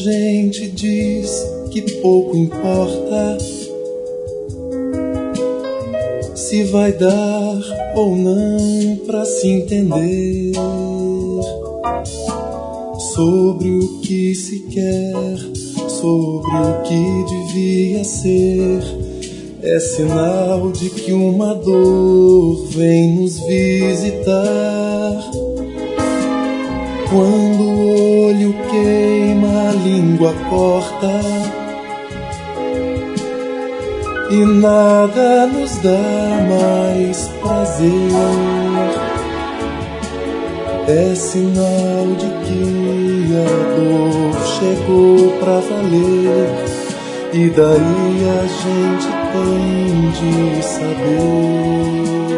gente diz que pouco importa se vai dar ou não pra se entender sobre o que se quer, sobre o que devia ser. É sinal de que uma dor vem nos visitar. Quando o olho queima, a língua corta e nada nos dá mais prazer. É sinal de que a dor chegou pra valer, e daí a gente tem de saber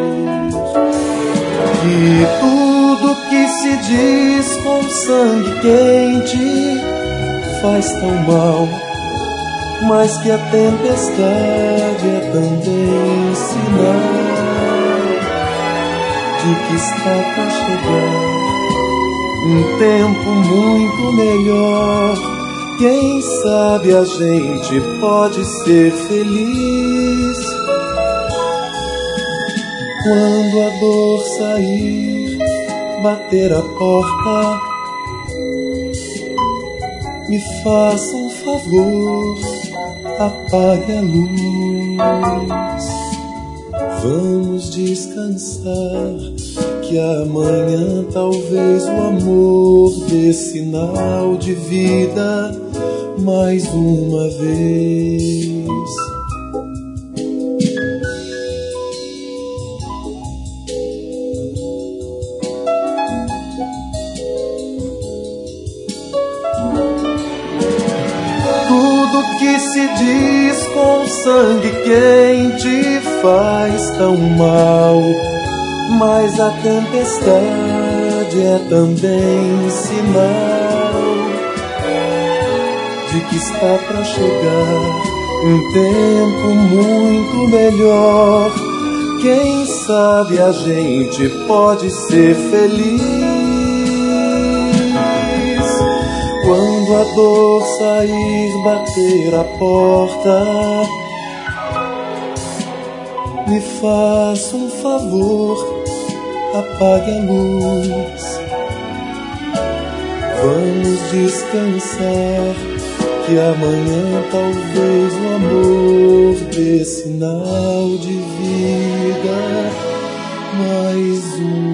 que tudo que se diz com sangue quente faz tão mal, mas que a tempestade é também sinal de que está pra chegar um tempo muito melhor. Quem sabe a gente pode ser feliz quando a dor sair, bater a porta. Me faça um favor, apague a luz. Vamos descansar, que amanhã talvez o amor dê sinal de vida mais uma vez. Tudo que se diz com sangue quente faz tão mal, mas a tempestade é também sinal de que está pra chegar um tempo muito melhor. Quem sabe a gente pode ser feliz quando a dor sair, bater a porta. Me faça um favor, apague a luz. Vamos descansar, que amanhã talvez o amor dê sinal de vida mais um.